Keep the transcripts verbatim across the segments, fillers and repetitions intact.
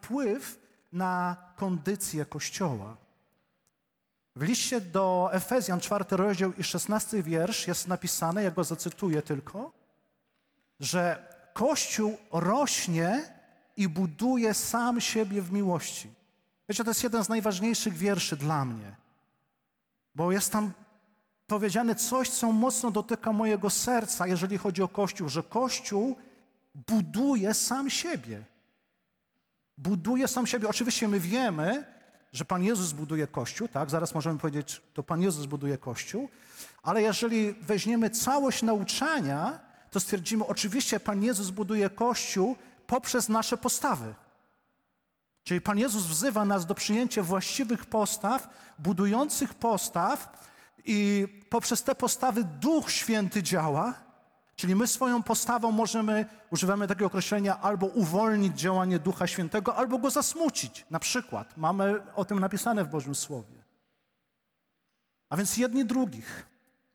wpływ na kondycję Kościoła. W liście do Efezjan, czwarty rozdział i szesnasty wiersz jest napisane, ja go zacytuję tylko, że Kościół rośnie i buduje sam siebie w miłości. Wiecie, to jest jeden z najważniejszych wierszy dla mnie, bo jest tam powiedziane coś, co mocno dotyka mojego serca, jeżeli chodzi o Kościół, że Kościół buduje sam siebie. Buduje sam siebie. Oczywiście my wiemy, że Pan Jezus buduje Kościół, tak? Zaraz możemy powiedzieć, to Pan Jezus buduje Kościół, ale jeżeli weźmiemy całość nauczania, to stwierdzimy, oczywiście Pan Jezus buduje Kościół poprzez nasze postawy. Czyli Pan Jezus wzywa nas do przyjęcia właściwych postaw, budujących postaw i poprzez te postawy Duch Święty działa, czyli my swoją postawą możemy, używamy takiego określenia, albo uwolnić działanie Ducha Świętego, albo go zasmucić. Na przykład. Mamy o tym napisane w Bożym Słowie. A więc jedni drugich.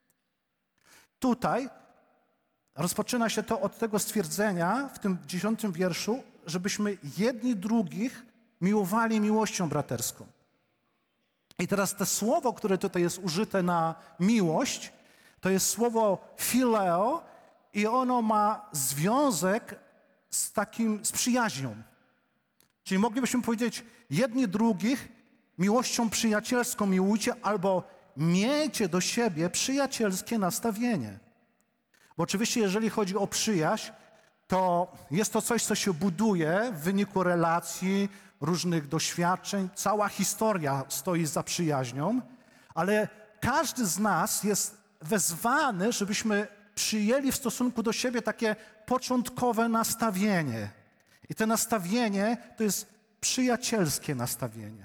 Tutaj rozpoczyna się to od tego stwierdzenia w tym dziesiątym wierszu, żebyśmy jedni drugich miłowali miłością braterską. I teraz to słowo, które tutaj jest użyte na miłość, to jest słowo phileo i ono ma związek z takim, z przyjaźnią. Czyli moglibyśmy powiedzieć, jedni drugich miłością przyjacielską miłujcie albo miejcie do siebie przyjacielskie nastawienie. Bo oczywiście, jeżeli chodzi o przyjaźń, to jest to coś, co się buduje w wyniku relacji, różnych doświadczeń. Cała historia stoi za przyjaźnią, ale każdy z nas jest wezwany, żebyśmy przyjęli w stosunku do siebie takie początkowe nastawienie. I to nastawienie to jest przyjacielskie nastawienie.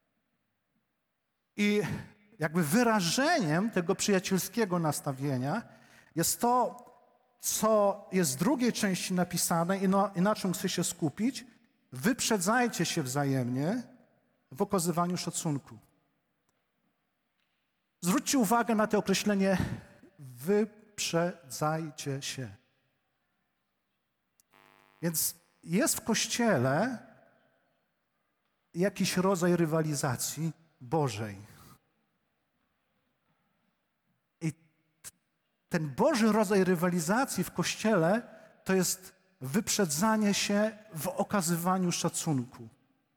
I jakby wyrażeniem tego przyjacielskiego nastawienia jest to, co jest w drugiej części napisane i, no, i na czym chcę się skupić. Wyprzedzajcie się wzajemnie w okazywaniu szacunku. Zwróćcie uwagę na to określenie wyprzedzajcie się. Więc jest w Kościele jakiś rodzaj rywalizacji Bożej. I ten Boży rodzaj rywalizacji w Kościele to jest wyprzedzanie się w okazywaniu szacunku.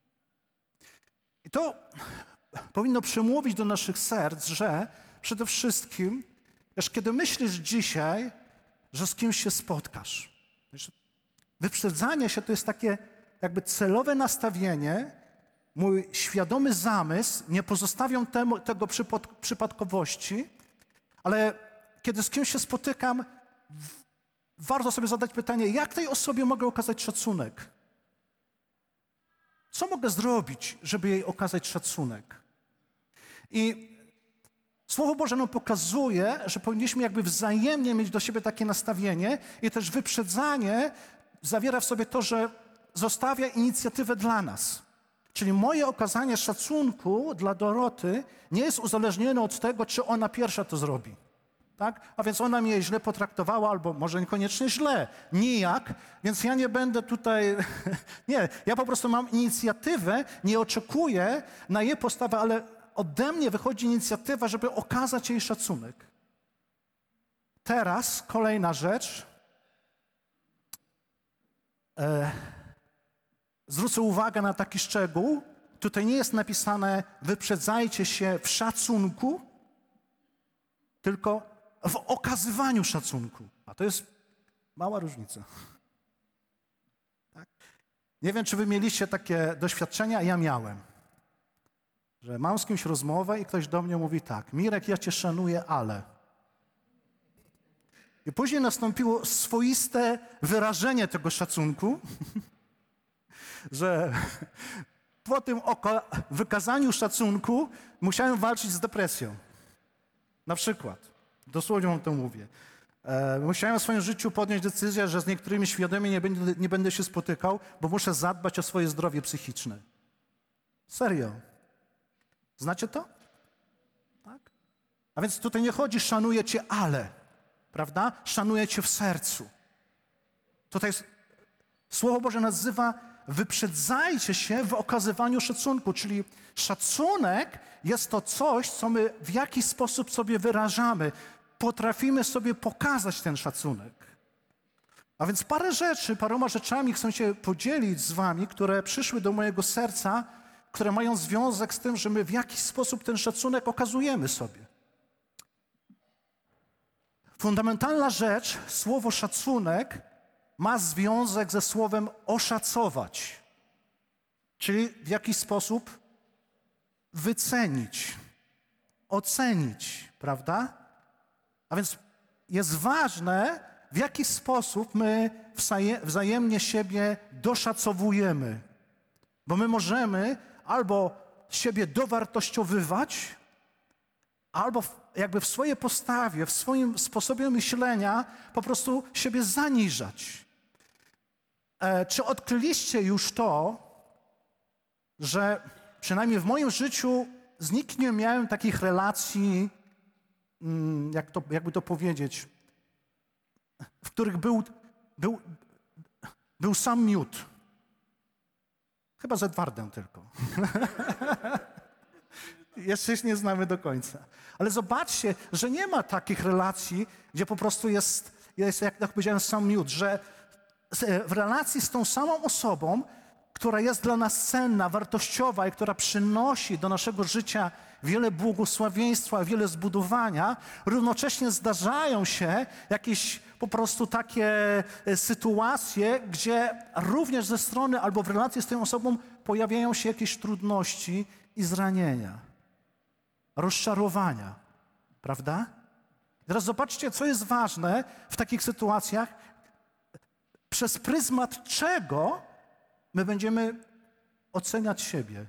I to powinno przemówić do naszych serc, że przede wszystkim, wiesz, kiedy myślisz dzisiaj, że z kimś się spotkasz, wiesz, wyprzedzanie się to jest takie jakby celowe nastawienie, mój świadomy zamysł, nie pozostawiam temu, tego przypad, przypadkowości, ale kiedy z kimś się spotykam, warto sobie zadać pytanie, jak tej osobie mogę okazać szacunek? Co mogę zrobić, żeby jej okazać szacunek? I Słowo Boże nam pokazuje, że powinniśmy jakby wzajemnie mieć do siebie takie nastawienie i też wyprzedzanie zawiera w sobie to, że zostawia inicjatywę dla nas. Czyli moje okazanie szacunku dla Doroty nie jest uzależnione od tego, czy ona pierwsza to zrobi. Tak? A więc ona mnie źle potraktowała, albo może niekoniecznie źle, nijak, więc ja nie będę tutaj, nie, ja po prostu mam inicjatywę, nie oczekuję na jej postawę, ale ode mnie wychodzi inicjatywa, żeby okazać jej szacunek. Teraz kolejna rzecz. E, zwrócę uwagę na taki szczegół. Tutaj nie jest napisane wyprzedzajcie się w szacunku, tylko w okazywaniu szacunku. A to jest mała różnica. Tak? Nie wiem, czy wy mieliście takie doświadczenia, ja miałem. Że mam z kimś rozmowę i ktoś do mnie mówi tak, Mirek, ja cię szanuję, ale... I później nastąpiło swoiste wyrażenie tego szacunku, że po tym wykazaniu szacunku musiałem walczyć z depresją. Na przykład. Dosłownie wam to mówię. E, musiałem w swoim życiu podjąć decyzję, że z niektórymi świadomie nie będę, nie będę się spotykał, bo muszę zadbać o swoje zdrowie psychiczne. Serio. Znacie to? Tak? A więc tutaj nie chodzi, szanuję cię, ale, prawda? Szanuję cię w sercu. Tutaj Słowo Boże nazywa wyprzedzajcie się w okazywaniu szacunku, czyli szacunek jest to coś, co my w jakiś sposób sobie wyrażamy. Potrafimy sobie pokazać ten szacunek. A więc parę rzeczy, paroma rzeczami chcę się podzielić z wami, które przyszły do mojego serca, które mają związek z tym, że my w jakiś sposób ten szacunek okazujemy sobie. Fundamentalna rzecz, słowo szacunek ma związek ze słowem oszacować, czyli w jakiś sposób wycenić, ocenić, prawda? A więc jest ważne, w jaki sposób my wzajemnie siebie doszacowujemy. Bo my możemy albo siebie dowartościowywać, albo jakby w swojej postawie, w swoim sposobie myślenia po prostu siebie zaniżać. E, czy odkryliście już to, że przynajmniej w moim życiu z nikim nie miałem takich relacji, mm, jak to, jakby to powiedzieć, w których był, był, był sam miód. Chyba z Edwardem tylko. Jeszcze się nie znamy do końca. Ale zobaczcie, że nie ma takich relacji, gdzie po prostu jest, jest jak, jak powiedziałem, sam miód, że w relacji z tą samą osobą, która jest dla nas cenna, wartościowa i która przynosi do naszego życia wiele błogosławieństwa, wiele zbudowania, równocześnie zdarzają się jakieś po prostu takie sytuacje, gdzie również ze strony albo w relacji z tą osobą pojawiają się jakieś trudności i zranienia, rozczarowania, prawda? Teraz zobaczcie, co jest ważne w takich sytuacjach, przez pryzmat czego my będziemy oceniać siebie.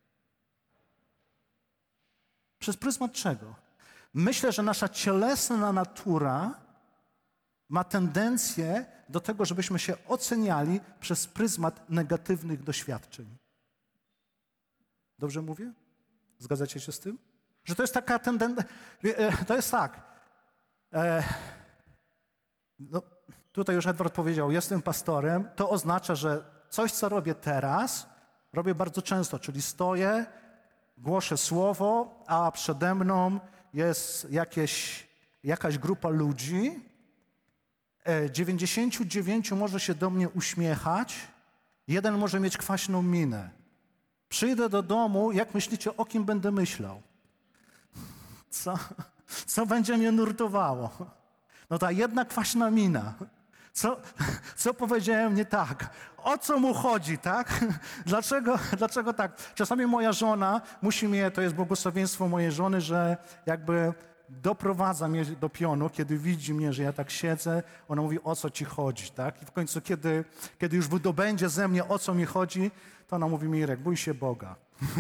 Przez pryzmat czego? Myślę, że nasza cielesna natura ma tendencję do tego, żebyśmy się oceniali przez pryzmat negatywnych doświadczeń. Dobrze mówię? Zgadzacie się z tym? Że to jest taka tendencja, to jest tak. E, no, tutaj już Edward powiedział, jestem pastorem, to oznacza, że coś, co robię teraz, robię bardzo często, czyli stoję, głoszę słowo, a przede mną jest jakieś, jakaś grupa ludzi, dziewięćdziesięciu dziewięciu może się do mnie uśmiechać, jeden może mieć kwaśną minę. Przyjdę do domu, jak myślicie, o kim będę myślał? Co, co będzie mnie nurtowało? No ta jedna kwaśna mina. Co, co powiedziałem nie tak? O co mu chodzi, tak? Dlaczego, dlaczego tak? Czasami moja żona musi mnie, to jest błogosławieństwo mojej żony, że jakby doprowadza mnie do pionu, kiedy widzi mnie, że ja tak siedzę, ona mówi, o co ci chodzi, tak? I w końcu, kiedy, kiedy już wydobędzie ze mnie, o co mi chodzi, to ona mówi, Mirek, bój się Boga.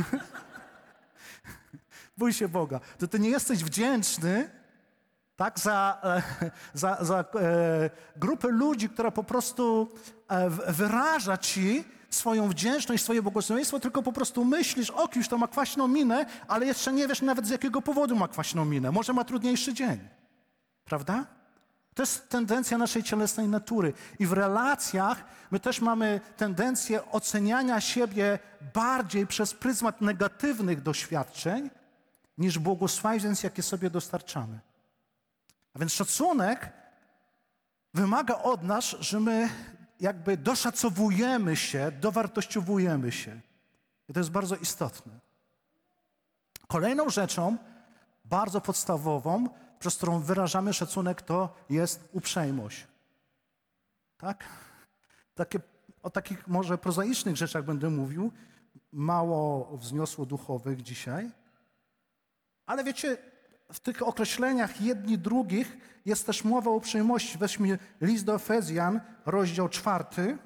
Bój się Boga. To ty nie jesteś wdzięczny, tak, za, za, za e, grupę ludzi, która po prostu e, wyraża ci swoją wdzięczność, swoje błogosławieństwo, tylko po prostu myślisz, o kimś to ma kwaśną minę, ale jeszcze nie wiesz nawet z jakiego powodu ma kwaśną minę. Może ma trudniejszy dzień. Prawda? To jest tendencja naszej cielesnej natury. I w relacjach my też mamy tendencję oceniania siebie bardziej przez pryzmat negatywnych doświadczeń niż błogosławieństw, jakie sobie dostarczamy. A więc szacunek wymaga od nas, że my jakby doszacowujemy się, dowartościowujemy się. I to jest bardzo istotne. Kolejną rzeczą, bardzo podstawową, przez którą wyrażamy szacunek, to jest uprzejmość. Tak? Takie, o takich może prozaicznych rzeczach będę mówił, mało wzniosło duchowych dzisiaj. Ale wiecie, w tych określeniach jedni drugich jest też mowa o uprzejmości. Weźmy list do Efezjan, rozdział czwarty.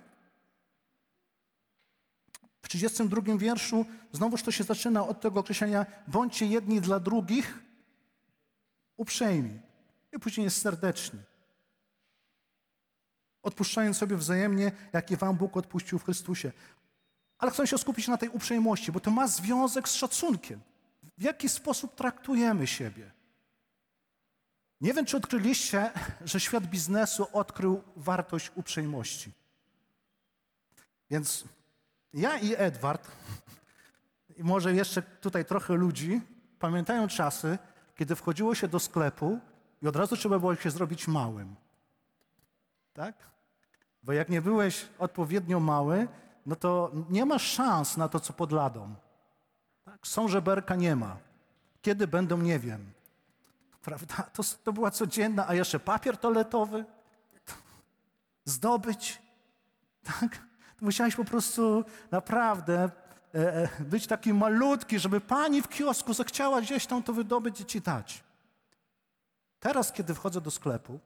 W trzydziestym drugim wierszu znowuż to się zaczyna od tego określenia bądźcie jedni dla drugich uprzejmi. I później jest serdeczni. Odpuszczając sobie wzajemnie, jak i wam Bóg odpuścił w Chrystusie. Ale chcę się skupić na tej uprzejmości, bo to ma związek z szacunkiem. W jaki sposób traktujemy siebie? Nie wiem, czy odkryliście, że świat biznesu odkrył wartość uprzejmości. Więc Ja i Edward, i może jeszcze tutaj trochę ludzi, pamiętają czasy, kiedy wchodziło się do sklepu i od razu trzeba było się zrobić małym. Tak? Bo jak nie byłeś odpowiednio mały, no to nie masz szans na to, co pod ladą. Tak? Są żeberka, nie ma. Kiedy będą, nie wiem. Prawda? To, to była codzienna, a jeszcze papier toaletowy zdobyć. Tak? Musiałeś po prostu naprawdę e, e, być taki malutki, żeby pani w kiosku zechciała gdzieś tam to wydobyć i ci dać. Teraz, kiedy wchodzę do sklepu,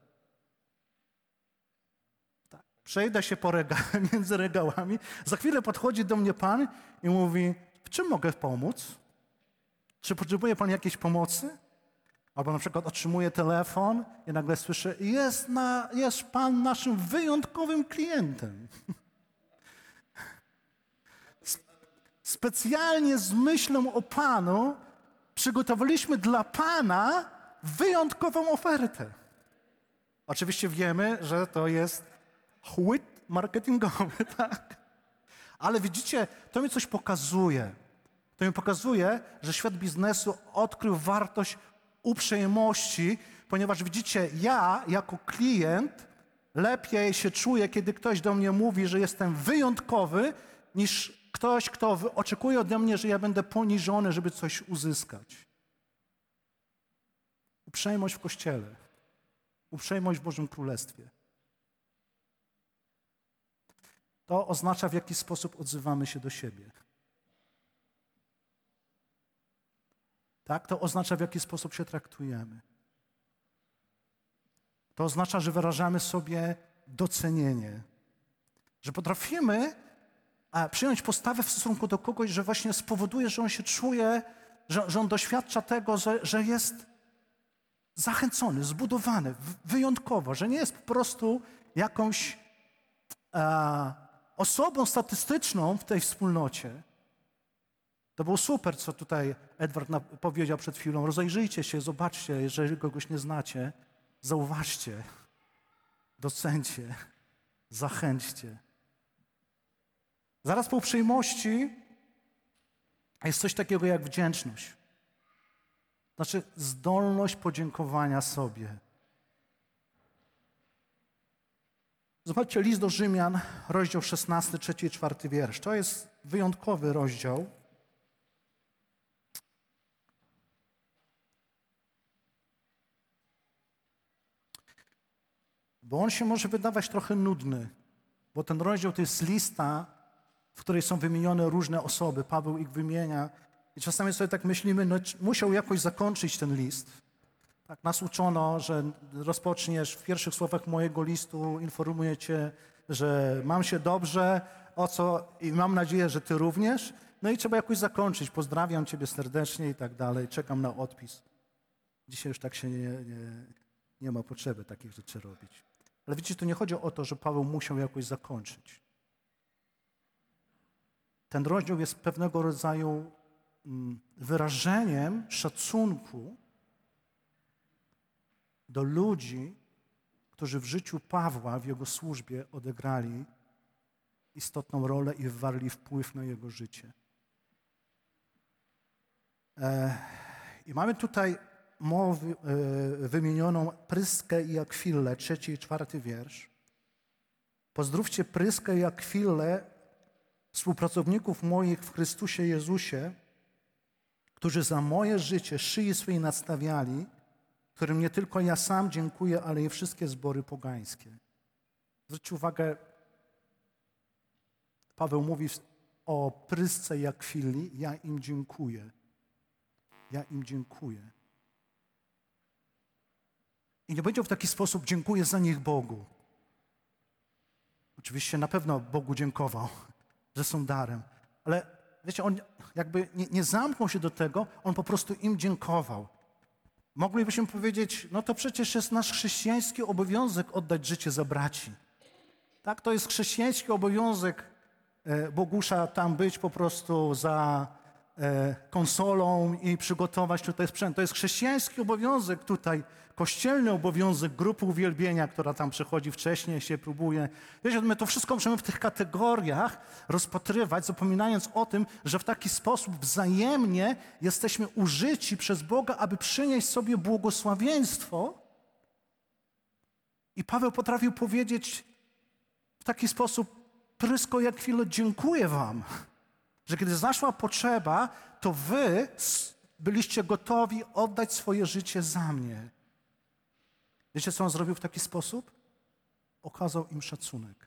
tak, przejdę się po rega między regałami, za chwilę podchodzi do mnie pan i mówi, w czym mogę pomóc? Czy potrzebuje pan jakiejś pomocy? Albo na przykład otrzymuję telefon i nagle słyszę, jest, na, jest pan naszym wyjątkowym klientem. Specjalnie z myślą o panu przygotowaliśmy dla pana wyjątkową ofertę. Oczywiście wiemy, że to jest chłyt marketingowy, tak? Ale widzicie, to mi coś pokazuje. To mi pokazuje, że świat biznesu odkrył wartość uprzejmości, ponieważ widzicie, ja jako klient lepiej się czuję, kiedy ktoś do mnie mówi, że jestem wyjątkowy, niż ktoś, kto oczekuje ode mnie, że ja będę poniżony, żeby coś uzyskać. Uprzejmość w Kościele. Uprzejmość w Bożym Królestwie. To oznacza, w jaki sposób odzywamy się do siebie. Tak? To oznacza, w jaki sposób się traktujemy. To oznacza, że wyrażamy sobie docenienie. Że potrafimy a, przyjąć postawę w stosunku do kogoś, że właśnie spowoduje, że on się czuje, że, że on doświadcza tego, że, że jest zachęcony, zbudowany, wyjątkowo, że nie jest po prostu jakąś a, osobą statystyczną w tej wspólnocie. To było super, co tutaj Edward powiedział przed chwilą. Rozejrzyjcie się, zobaczcie, jeżeli kogoś nie znacie, zauważcie, docencie, zachęćcie. Zaraz po uprzejmości jest coś takiego jak wdzięczność. Znaczy zdolność podziękowania sobie. Zobaczcie list do Rzymian, rozdział szesnasty, trzeci i czwarty wiersz. To jest wyjątkowy rozdział. Bo on się może wydawać trochę nudny, bo ten rozdział to jest lista, w której są wymienione różne osoby. Paweł ich wymienia i czasami sobie tak myślimy, no musiał jakoś zakończyć ten list. Tak nas uczono, że rozpoczniesz w pierwszych słowach mojego listu, informuję cię, że mam się dobrze, o co i mam nadzieję, że ty również. No i trzeba jakoś zakończyć. Pozdrawiam ciebie serdecznie i tak dalej. Czekam na odpis. Dzisiaj już tak się nie, nie, nie ma potrzeby takich rzeczy robić. Ale widzicie, tu nie chodzi o to, że Paweł musiał jakoś zakończyć. Ten rozdział jest pewnego rodzaju wyrażeniem szacunku do ludzi, którzy w życiu Pawła, w jego służbie odegrali istotną rolę i wywarli wpływ na jego życie. I mamy tutaj mowy, wymienioną Pryskę i Akwillę, trzeci i czwarty wiersz. Pozdrówcie Pryskę i Akwillę, współpracowników moich w Chrystusie Jezusie, którzy za moje życie szyi swojej nadstawiali, którym nie tylko ja sam dziękuję, ale i wszystkie zbory pogańskie. Zwróćcie uwagę, Paweł mówi o Prysce i Akwili, ja im dziękuję. Ja im dziękuję. I nie powiedział w taki sposób, dziękuję za nich Bogu. Oczywiście na pewno Bogu dziękował, że są darem. Ale wiecie, on jakby nie, nie zamknął się do tego, on po prostu im dziękował. Moglibyśmy powiedzieć, no to przecież jest nasz chrześcijański obowiązek oddać życie za braci. Tak, to jest chrześcijański obowiązek Bogusza tam być po prostu za e, konsolą i przygotować tutaj sprzęt. To jest chrześcijański obowiązek tutaj, kościelny obowiązek grupy uwielbienia, która tam przychodzi wcześniej, się próbuje. Wiecie, my to wszystko możemy w tych kategoriach rozpatrywać, zapominając o tym, że w taki sposób wzajemnie jesteśmy użyci przez Boga, aby przynieść sobie błogosławieństwo. I Paweł potrafił powiedzieć w taki sposób: Prysko jak chwilę, dziękuję wam, że kiedy zaszła potrzeba, to wy byliście gotowi oddać swoje życie za mnie. Wiecie, co on zrobił w taki sposób? Okazał im szacunek.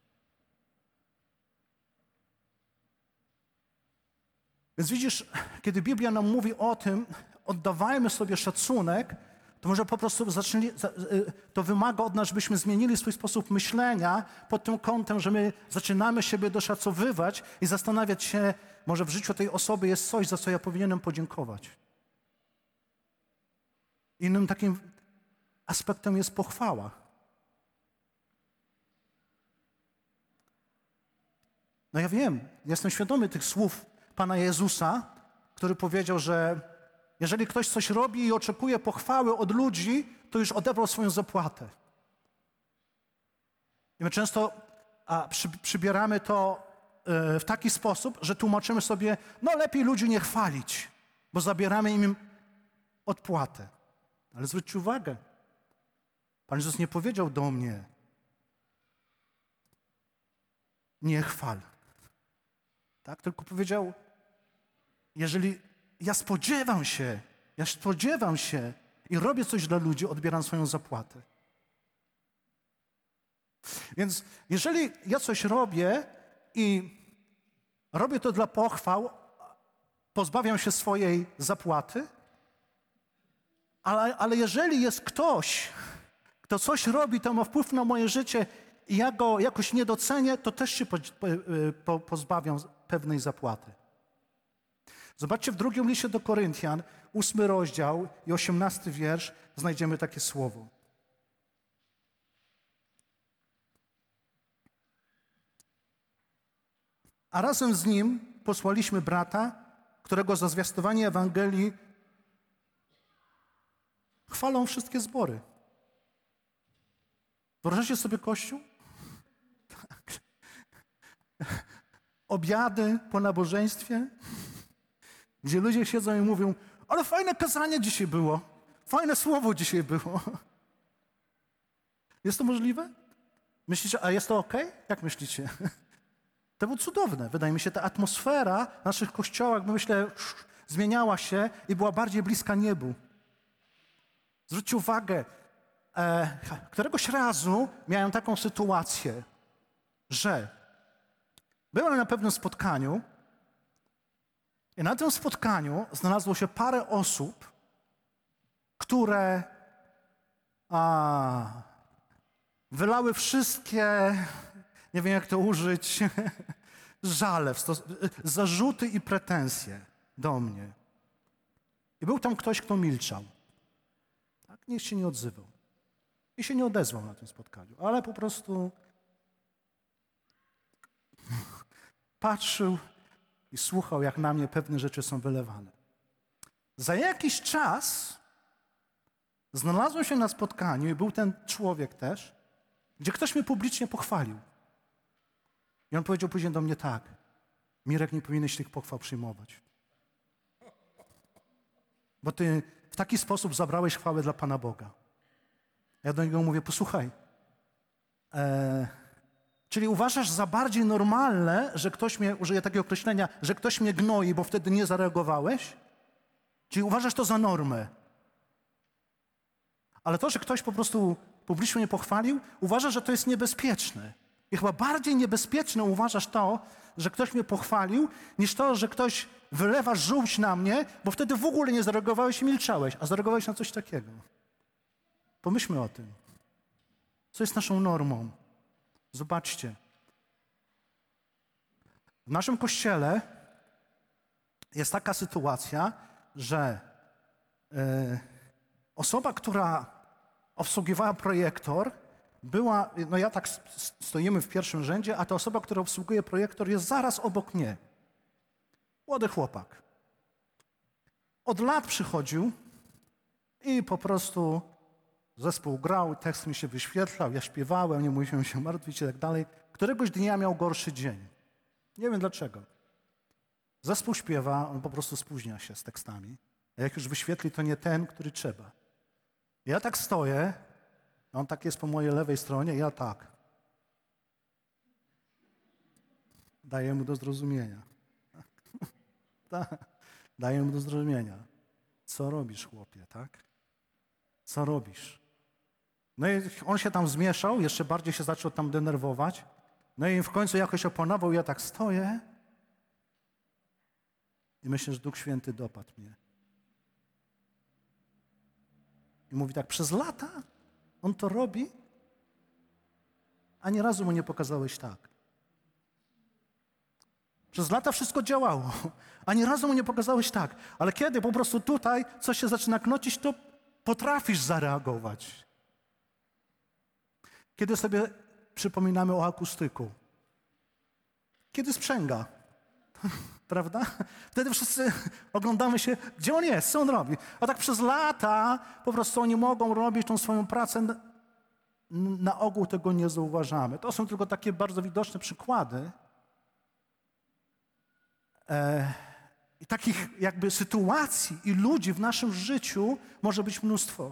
Więc widzisz, kiedy Biblia nam mówi o tym, oddawajmy sobie szacunek, to może po prostu zaczęli, to wymaga od nas, żebyśmy zmienili swój sposób myślenia pod tym kątem, że my zaczynamy siebie doszacowywać i zastanawiać się, może w życiu tej osoby jest coś, za co ja powinienem podziękować. Innym takim aspektem jest pochwała. No ja wiem, jestem świadomy tych słów Pana Jezusa, który powiedział, że jeżeli ktoś coś robi i oczekuje pochwały od ludzi, to już odebrał swoją zapłatę. I my często a, przy, przybieramy to y, w taki sposób, że tłumaczymy sobie, no lepiej ludzi nie chwalić, bo zabieramy im odpłatę. Ale zwróćcie uwagę, Pan Jezus nie powiedział do mnie, nie chwal. Tak? Tylko powiedział, jeżeli ja spodziewam się, ja spodziewam się i robię coś dla ludzi, odbieram swoją zapłatę. Więc jeżeli ja coś robię i robię to dla pochwał, pozbawiam się swojej zapłaty, ale, ale jeżeli jest ktoś, kto coś robi, to ma wpływ na moje życie i ja go jakoś nie docenię, to też się po, po, pozbawiam pewnej zapłaty. Zobaczcie, w drugim liście do Koryntian, ósmy rozdział i osiemnasty wiersz, znajdziemy takie słowo. A razem z nim posłaliśmy brata, którego za zwiastowanie Ewangelii chwalą wszystkie zbory. Wyobraźcie sobie Kościół? Tak. Obiady po nabożeństwie, gdzie ludzie siedzą i mówią, ale fajne kazanie dzisiaj było, fajne słowo dzisiaj było. Jest to możliwe? Myślicie, a jest to okej? Jak myślicie? To było cudowne. Wydaje mi się, ta atmosfera w naszych kościołach, myślę, zmieniała się i była bardziej bliska niebu. Zwróćcie uwagę, e, któregoś razu miałem taką sytuację, że byłem na pewnym spotkaniu i na tym spotkaniu znalazło się parę osób, które a, wylały wszystkie, nie wiem jak to użyć, żale, zarzuty i pretensje do mnie. I był tam ktoś, kto milczał. Tak? Nikt się nie odzywał. I się nie odezwał na tym spotkaniu, ale po prostu patrzył i słuchał, jak na mnie pewne rzeczy są wylewane. Za jakiś czas znalazłem się na spotkaniu i był ten człowiek też, gdzie ktoś mnie publicznie pochwalił. I on powiedział później do mnie tak, Mirek, nie powinieneś tych pochwał przyjmować. Bo ty w taki sposób zabrałeś chwałę dla Pana Boga. Ja do niego mówię, posłuchaj, e, czyli uważasz za bardziej normalne, że ktoś mnie, użyję takiego określenia, że ktoś mnie gnoi, bo wtedy nie zareagowałeś? Czyli uważasz to za normę. Ale to, że ktoś po prostu publicznie mnie pochwalił, uważasz, że to jest niebezpieczne. I chyba bardziej niebezpieczne uważasz to, że ktoś mnie pochwalił, niż to, że ktoś wylewa żółć na mnie, bo wtedy w ogóle nie zareagowałeś i milczałeś, a zareagowałeś na coś takiego. Pomyślmy o tym. Co jest naszą normą? Zobaczcie. W naszym Kościele jest taka sytuacja, że e, osoba, która obsługiwała projektor, była, no ja tak stoimy w pierwszym rzędzie, a ta osoba, która obsługuje projektor, jest zaraz obok mnie. Młody chłopak. Od lat przychodził i po prostu zespół grał, tekst mi się wyświetlał, ja śpiewałem, nie musiałem się martwić i tak dalej. Któregoś dnia miał gorszy dzień. Nie wiem dlaczego. Zespół śpiewa, on po prostu spóźnia się z tekstami. A jak już wyświetli, to nie ten, który trzeba. Ja tak stoję, on tak jest po mojej lewej stronie, ja tak. Daję mu do zrozumienia. Daję mu do zrozumienia. Co robisz, chłopie, tak? Co robisz? No i on się tam zmieszał, jeszcze bardziej się zaczął tam denerwować. No i w końcu jakoś opanował, ja tak stoję i myślę, że Duch Święty dopadł mnie. I mówi tak, przez lata on to robi, ani razu mu nie pokazałeś tak. Przez lata wszystko działało, ani razu mu nie pokazałeś tak. Ale kiedy po prostu tutaj coś się zaczyna knocić, to potrafisz zareagować. Kiedy sobie przypominamy o akustyku. Kiedy sprzęga. Prawda? Wtedy wszyscy oglądamy się, gdzie on jest, co on robi. A tak przez lata po prostu oni mogą robić tą swoją pracę. Na ogół tego nie zauważamy. To są tylko takie bardzo widoczne przykłady. E, I takich jakby sytuacji i ludzi w naszym życiu może być mnóstwo.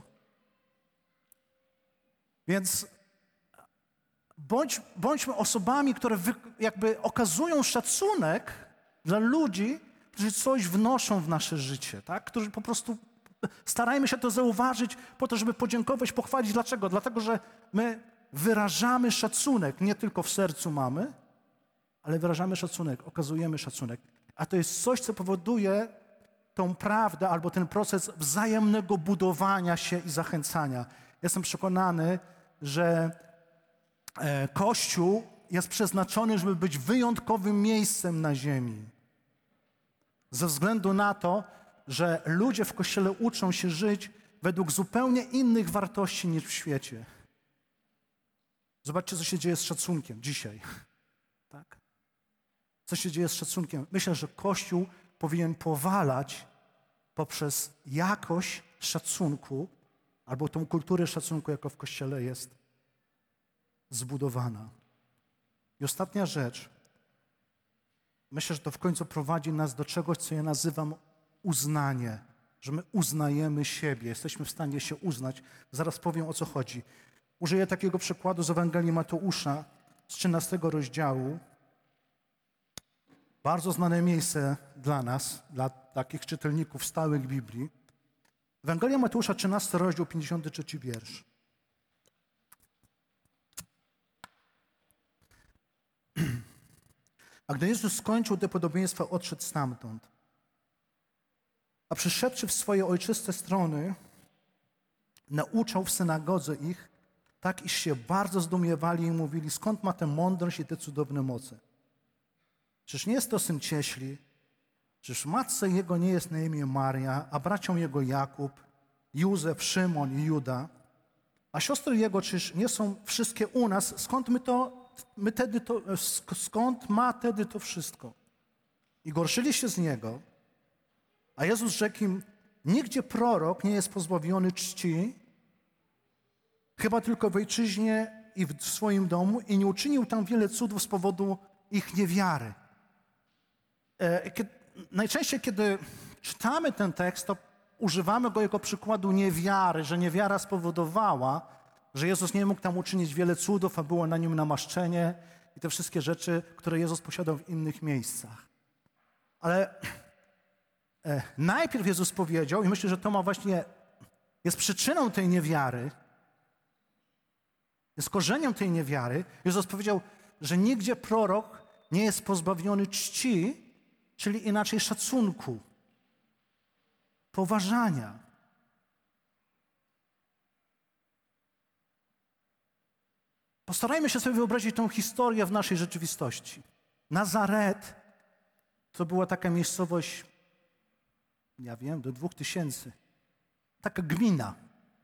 Więc bądź, bądźmy osobami, które wy, jakby okazują szacunek dla ludzi, którzy coś wnoszą w nasze życie, tak? Którzy po prostu starajmy się to zauważyć po to, żeby podziękować, pochwalić. Dlaczego? Dlatego, że my wyrażamy szacunek, nie tylko w sercu mamy, ale wyrażamy szacunek, okazujemy szacunek. A to jest coś, co powoduje tą prawdę albo ten proces wzajemnego budowania się i zachęcania. Jestem przekonany, że e, Kościół jest przeznaczony, żeby być wyjątkowym miejscem na ziemi. Ze względu na to, że ludzie w Kościele uczą się żyć według zupełnie innych wartości niż w świecie. Zobaczcie, co się dzieje z szacunkiem dzisiaj. Tak? Co się dzieje z szacunkiem? Myślę, że Kościół powinien powalać poprzez jakość szacunku albo tą kulturę szacunku, jaka w Kościele jest zbudowana. I ostatnia rzecz. Myślę, że to w końcu prowadzi nas do czegoś, co ja nazywam uznanie. Że my uznajemy siebie, jesteśmy w stanie się uznać. Zaraz powiem, o co chodzi. Użyję takiego przykładu z Ewangelii Mateusza z trzynastego rozdziału. Bardzo znane miejsce dla nas, dla takich czytelników stałych Biblii. Ewangelia Mateusza, trzynasty rozdział, pięćdziesiąty trzeci wiersz. A gdy Jezus skończył te podobieństwa, odszedł stamtąd. A przyszedłszy w swoje ojczyste strony, nauczał w synagodze ich, tak iż się bardzo zdumiewali i mówili, skąd ma tę mądrość i te cudowne moce? Czyż nie jest to syn cieśli? Czyż matce jego nie jest na imię Maria, a bracią jego Jakub, Józef, Szymon i Juda? A siostry jego czyż nie są wszystkie u nas? Skąd my to, my tedy to, skąd ma tedy to wszystko? I gorszyli się z niego. A Jezus rzekł im, nigdzie prorok nie jest pozbawiony czci, chyba tylko w ojczyźnie i w swoim domu i nie uczynił tam wiele cudów z powodu ich niewiary. Kiedy, najczęściej, kiedy czytamy ten tekst, to używamy go jako przykładu niewiary, że niewiara spowodowała, że Jezus nie mógł tam uczynić wiele cudów, a było na nim namaszczenie i te wszystkie rzeczy, które Jezus posiadał w innych miejscach. Ale e, najpierw Jezus powiedział, i myślę, że to ma właśnie, jest przyczyną tej niewiary, jest korzeniem tej niewiary. Jezus powiedział, że nigdzie prorok nie jest pozbawiony czci, czyli inaczej szacunku, poważania. Postarajmy się sobie wyobrazić tą historię w naszej rzeczywistości. Nazaret to była taka miejscowość, ja wiem, do dwóch tysięcy. Taka gmina.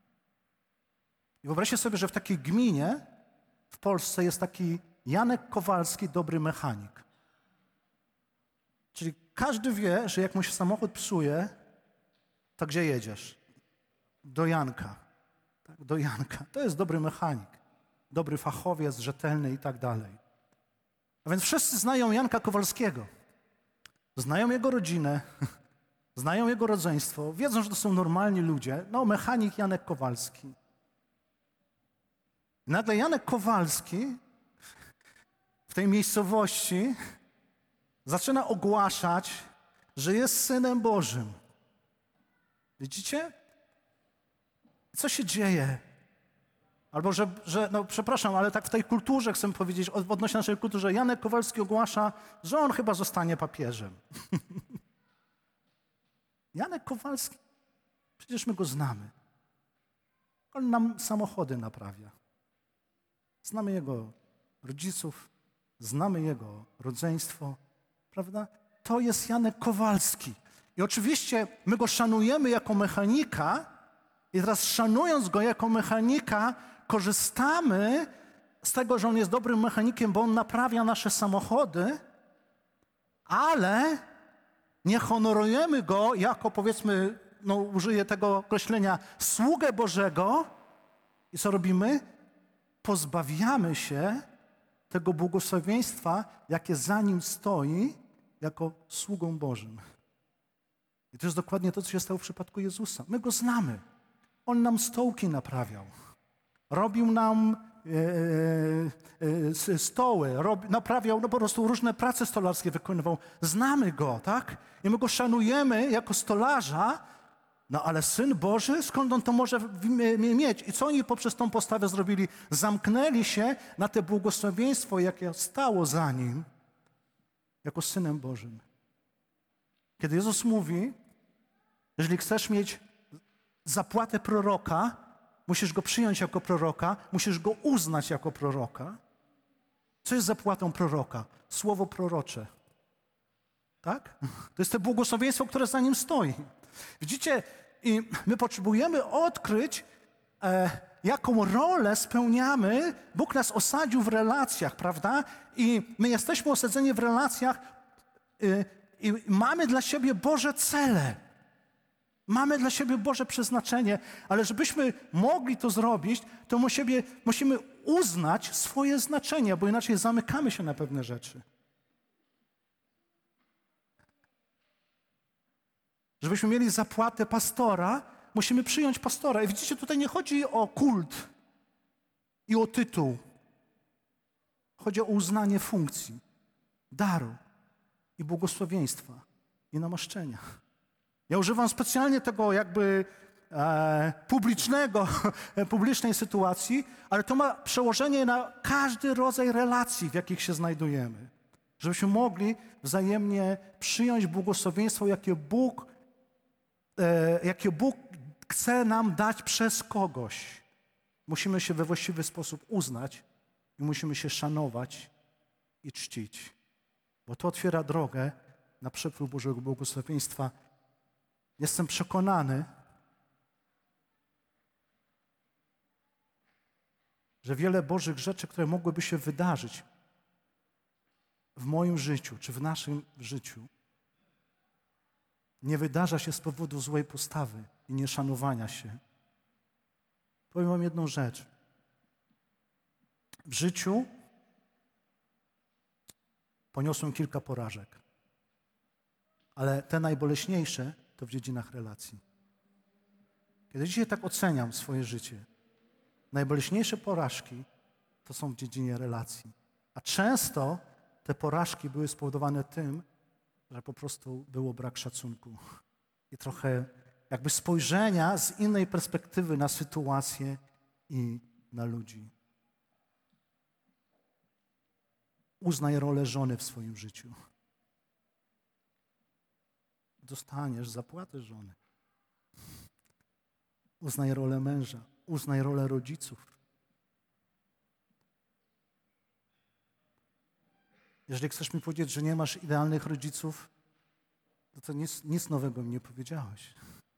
I wyobraźcie sobie, że w takiej gminie w Polsce jest taki Janek Kowalski, dobry mechanik. Czyli każdy wie, że jak mu się samochód psuje, To gdzie jedziesz? Do Janka. Tak, do Janka. To jest dobry mechanik, dobry fachowiec, rzetelny i tak dalej. A więc wszyscy znają Janka Kowalskiego. Znają jego rodzinę, znają jego rodzeństwo, wiedzą, że to są normalni ludzie. No, mechanik Janek Kowalski. I nagle Janek Kowalski w tej miejscowości zaczyna ogłaszać, że jest Synem Bożym. Widzicie? Co się dzieje? Albo, że, że, no przepraszam, ale tak w tej kulturze chcę powiedzieć, odnośnie naszej kulturze, Janek Kowalski ogłasza, że on chyba zostanie papieżem. Janek Kowalski, przecież my go znamy. On nam samochody naprawia. Znamy jego rodziców, znamy jego rodzeństwo, prawda? To jest Janek Kowalski. I oczywiście my go szanujemy jako mechanika i teraz szanując go jako mechanika, korzystamy z tego, że on jest dobrym mechanikiem, bo on naprawia nasze samochody, ale nie honorujemy go jako, powiedzmy, no użyję tego określenia, sługę Bożego. I co robimy? Pozbawiamy się tego błogosławieństwa, jakie za nim stoi, jako sługą Bożym. I to jest dokładnie to, co się stało w przypadku Jezusa. My go znamy. On nam stołki naprawiał. Robił nam e, e, stoły, rob, naprawiał, no po prostu różne prace stolarskie wykonywał. Znamy go, tak? I my go szanujemy jako stolarza, no ale Syn Boży, skąd on to może mieć? I co oni poprzez tą postawę zrobili? Zamknęli się na te błogosławieństwo, jakie stało za nim, jako Synem Bożym. Kiedy Jezus mówi, jeżeli chcesz mieć zapłatę proroka, musisz go przyjąć jako proroka, musisz go uznać jako proroka. Co jest zapłatą proroka? Słowo prorocze. Tak? To jest to błogosławieństwo, które za nim stoi. Widzicie, i my potrzebujemy odkryć, e, jaką rolę spełniamy. Bóg nas osadził w relacjach, prawda? I my jesteśmy osadzeni w relacjach y, i mamy dla siebie Boże cele. Mamy dla siebie Boże przeznaczenie, ale żebyśmy mogli to zrobić, to musimy, musimy uznać swoje znaczenie, bo inaczej zamykamy się na pewne rzeczy. Żebyśmy mieli zapłatę pastora, musimy przyjąć pastora. I widzicie, tutaj nie chodzi o kult i o tytuł. Chodzi o uznanie funkcji, daru i błogosławieństwa i namaszczenia. Ja używam specjalnie tego jakby e, publicznego, publicznej sytuacji, ale to ma przełożenie na każdy rodzaj relacji, w jakich się znajdujemy. Żebyśmy mogli wzajemnie przyjąć błogosławieństwo, jakie Bóg, e, jakie Bóg chce nam dać przez kogoś. Musimy się we właściwy sposób uznać i musimy się szanować i czcić. Bo to otwiera drogę na przepływ Bożego błogosławieństwa. Jestem przekonany, że wiele Bożych rzeczy, które mogłyby się wydarzyć w moim życiu, czy w naszym życiu, nie wydarza się z powodu złej postawy i nieszanowania się. Powiem wam jedną rzecz. W życiu poniosłem kilka porażek, ale te najboleśniejsze to w dziedzinach relacji. Kiedy dzisiaj tak oceniam swoje życie, najboleśniejsze porażki to są w dziedzinie relacji. A często te porażki były spowodowane tym, że po prostu było brak szacunku i trochę jakby spojrzenia z innej perspektywy na sytuację i na ludzi. Uznaj rolę żony w swoim życiu. Dostaniesz zapłatę żony. Uznaj rolę męża. Uznaj rolę rodziców. Jeżeli chcesz mi powiedzieć, że nie masz idealnych rodziców, to, to nic, nic nowego mi nie powiedziałeś.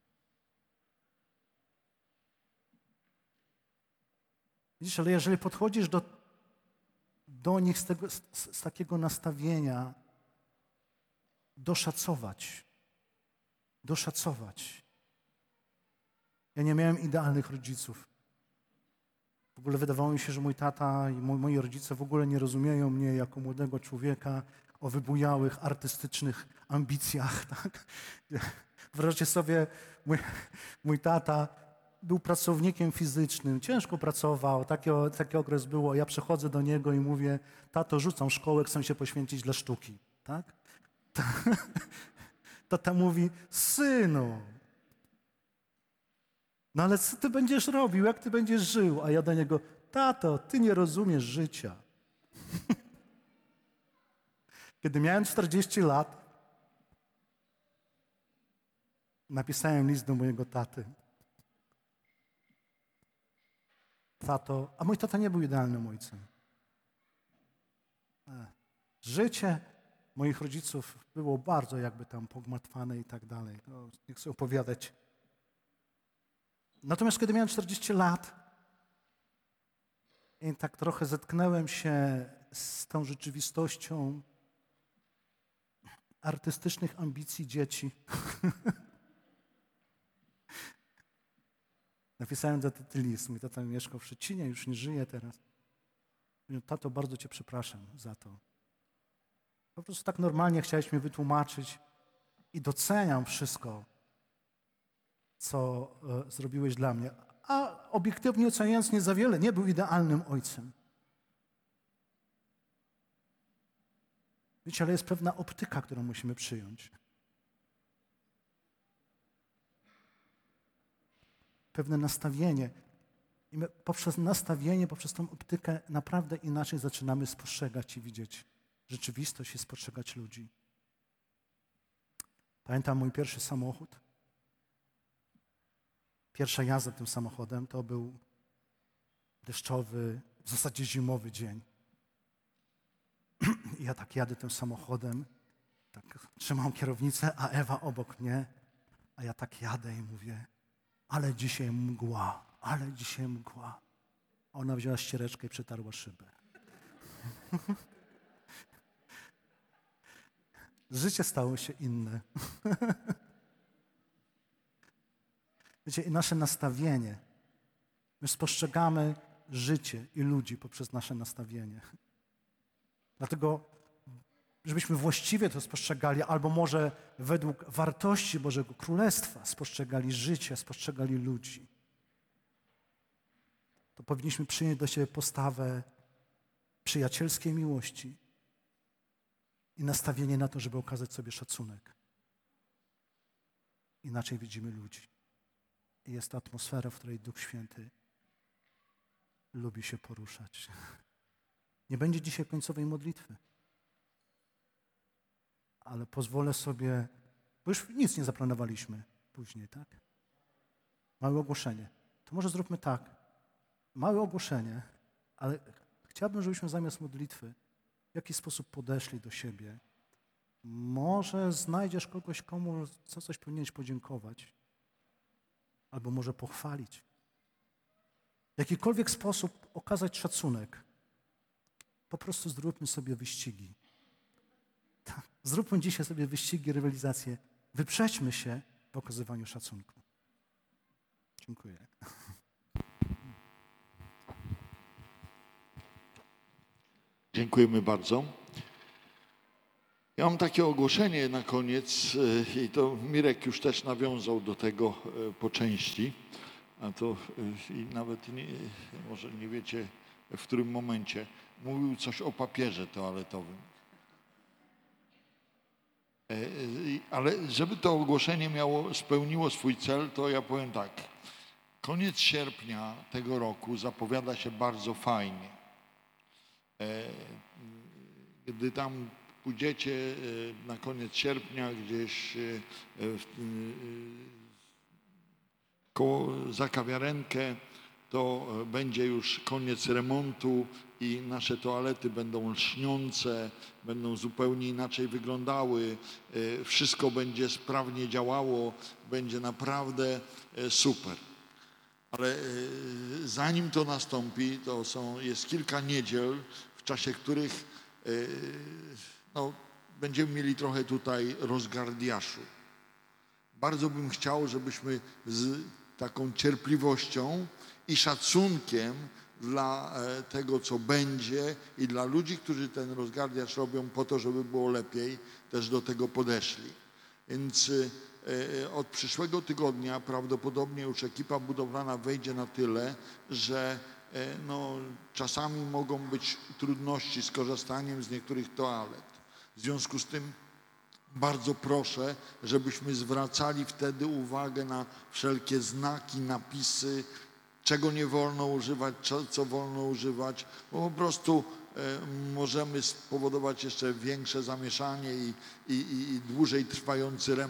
Widzisz, ale jeżeli podchodzisz do, do nich z, tego, z, z takiego nastawienia, doszacować, doszacować, Ja nie miałem idealnych rodziców. W ogóle wydawało mi się, że mój tata i moi, moi rodzice w ogóle nie rozumieją mnie jako młodego człowieka o wybujałych, artystycznych ambicjach. Tak? Wyobraźcie sobie, mój, mój tata był pracownikiem fizycznym, ciężko pracował, taki, taki okres było. Ja przychodzę do niego i mówię, tato, rzucam szkołę, chcę się poświęcić dla sztuki. Tak? Tata mówi, synu, no ale co ty będziesz robił, jak ty będziesz żył? A ja do niego, tato, ty nie rozumiesz życia. Kiedy miałem czterdzieści lat, napisałem list do mojego taty. Tato, a mój tata nie był idealnym ojcem. Życie moich rodziców było bardzo jakby tam pogmatwane i tak dalej. No, nie chcę opowiadać. Natomiast kiedy miałem czterdzieści lat i tak trochę zetknąłem się z tą rzeczywistością artystycznych ambicji dzieci, napisałem do taty list. Mój tata mieszkał w Szczecinie, już nie żyje teraz. Mówię, tato, bardzo cię przepraszam za to. Po prostu tak normalnie chciałeś mi wytłumaczyć i doceniam wszystko, co e, zrobiłeś dla mnie. A obiektywnie oceniając, nie za wiele, nie był idealnym ojcem. Wiecie, ale jest pewna optyka, którą musimy przyjąć. Pewne nastawienie. I my poprzez nastawienie, poprzez tą optykę naprawdę inaczej zaczynamy spostrzegać i widzieć rzeczywistość i spostrzegać ludzi. Pamiętam mój pierwszy samochód. Pierwsza jazda tym samochodem to był deszczowy, w zasadzie zimowy dzień. I ja tak jadę tym samochodem, tak trzymam kierownicę, a Ewa obok mnie, a ja tak jadę i mówię, ale dzisiaj mgła, ale dzisiaj mgła. Ona wzięła ściereczkę i przetarła szybę. Życie stało się inne. Wiecie, i nasze nastawienie. My spostrzegamy życie i ludzi poprzez nasze nastawienie. Dlatego, żebyśmy właściwie to spostrzegali, albo może według wartości Bożego Królestwa spostrzegali życie, spostrzegali ludzi, to powinniśmy przyjąć do siebie postawę przyjacielskiej miłości i nastawienie na to, żeby okazać sobie szacunek. Inaczej widzimy ludzi. I jest to atmosfera, w której Duch Święty lubi się poruszać. Nie będzie dzisiaj końcowej modlitwy, ale pozwolę sobie, bo już nic nie zaplanowaliśmy później, tak? Małe ogłoszenie. To może zróbmy tak. Małe ogłoszenie, ale chciałbym, żebyśmy zamiast modlitwy w jakiś sposób podeszli do siebie. Może znajdziesz kogoś, komu za coś powinieneś podziękować, albo może pochwalić. W jakikolwiek sposób okazać szacunek. Po prostu zróbmy sobie wyścigi. Tak. Zróbmy dzisiaj sobie wyścigi, rywalizacje. Wyprzedźmy się w okazywaniu szacunku. Dziękuję. Dziękujemy bardzo. Ja mam takie ogłoszenie na koniec i to Mirek już też nawiązał do tego po części, a to i nawet nie, może nie wiecie w którym momencie. Mówił coś o papierze toaletowym. Ale żeby to ogłoszenie miało, spełniło swój cel, to ja powiem tak. Koniec sierpnia tego roku zapowiada się bardzo fajnie. Gdy tam pójdziecie na koniec sierpnia gdzieś koło, za kawiarenkę, to będzie już koniec remontu i nasze toalety będą lśniące, będą zupełnie inaczej wyglądały, wszystko będzie sprawnie działało, będzie naprawdę super. Ale zanim to nastąpi, to są, jest kilka niedziel, w czasie których no, będziemy mieli trochę tutaj rozgardiaszu. Bardzo bym chciał, żebyśmy z taką cierpliwością i szacunkiem dla tego, co będzie i dla ludzi, którzy ten rozgardiasz robią po to, żeby było lepiej, też do tego podeszli. Więc od przyszłego tygodnia prawdopodobnie już ekipa budowlana wejdzie na tyle, że no, czasami mogą być trudności z korzystaniem z niektórych toalet. W związku z tym bardzo proszę, żebyśmy zwracali wtedy uwagę na wszelkie znaki, napisy, czego nie wolno używać, co, co wolno używać, bo po prostu e, możemy spowodować jeszcze większe zamieszanie i, i, i dłużej trwający remont.